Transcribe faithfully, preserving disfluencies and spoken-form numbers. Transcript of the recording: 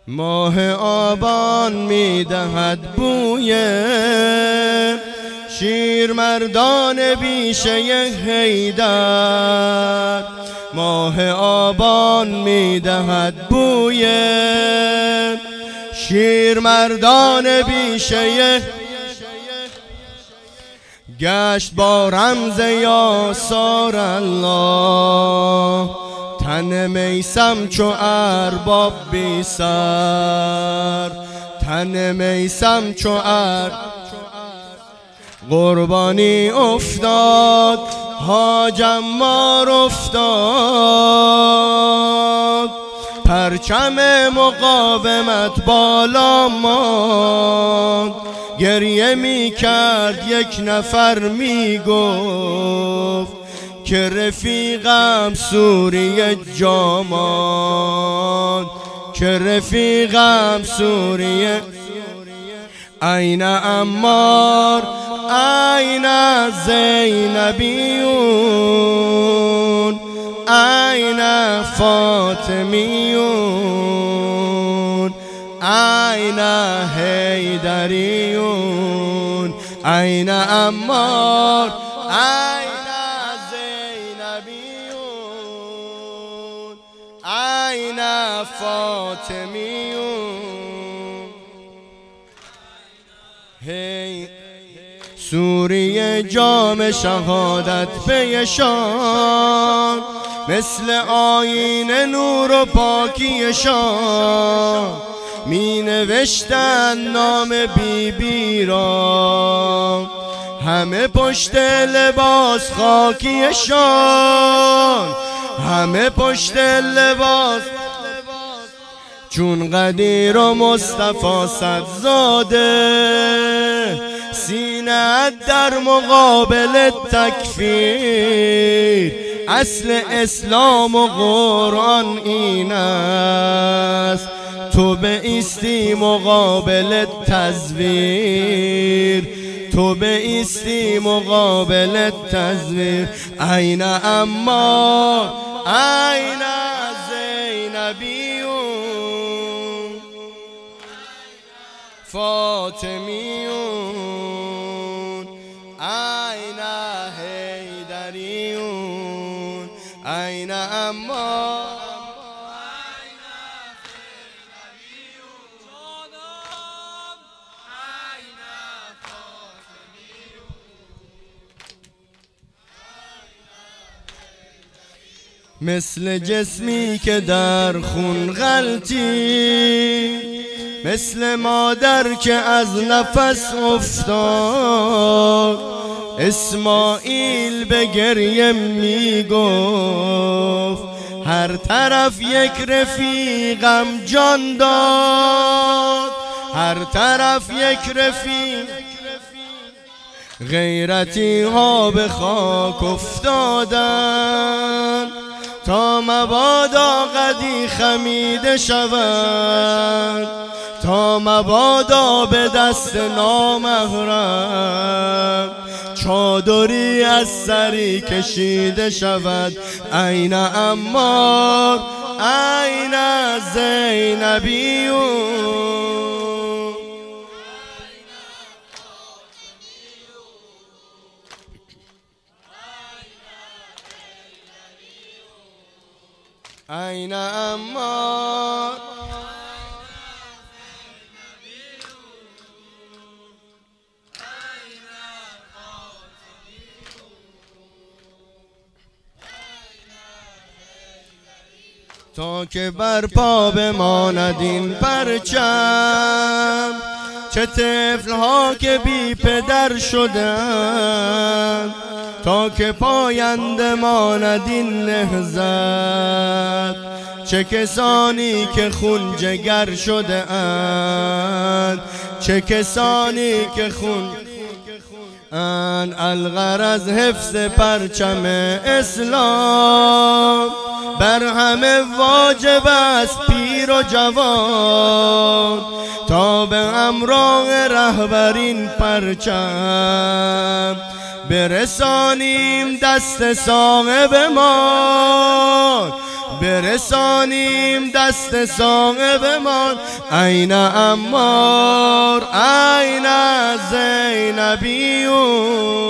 ماه آبان میدهد بوی شیرمردان بیشه حیدر. ماه آبان میدهد بوی شیرمردان بیشه گشت با رمز یاسار الله. تن میسم چو ارباب بی سر، تن میسم چو ار قربانی افتاد حاج عمار افتاد. پرچم مقاومت بالا ماند، گریه می کرد یک نفر می گفت که رفیقم سوریه جا ماند، که رفیقم سوریه. این عمار این زینبیون این فاطمیون این حیدریون. این عمار این زینبیون این فاطمیون. هی سوریه جام شهادت پیشان، مثل آینه نور و پاکیشان. می نوشتن نام بی بی را همه پشت لباس خاکیشان، همه پشت لباس. چون قدیر و مصطفی صدزاده سینه در مقابل تکفیر. اصل اسلام و قرآن این است، تو بایستی مقابل تزویر، تو بایستی مقابل تزویر. این عمار این زینبیون فاطمیون این حیدریون. این عمار مثل جسمی که در خون غلطی، مثل مادر که از نفس افتاد. اسماعیل به گریه می گفت هر طرف یک رفیقم جان داد، هر طرف یک رفیق. غیرتی ها به خاک افتادن تا مبادا قدی خمیده شود، تا مبادا به دست نامحرم چادری از سری کشیده شود. این عمار این زینبیون این عمار تا که بر پا بماند این پرچم. چه طفل‌ها که بی پدر شدند تا که پاینده ماند این نهضت. چه کسانی که خون جگر شده اند، چه کسانی که خون ان. الغرض حفظ پرچم اسلام بر همه واجب است، پیر و جوان. تا به همراه رهبرین پرچم برسانیم دست صاحب ما، برسانیم دست صاحب ما. این عمار این زینبیون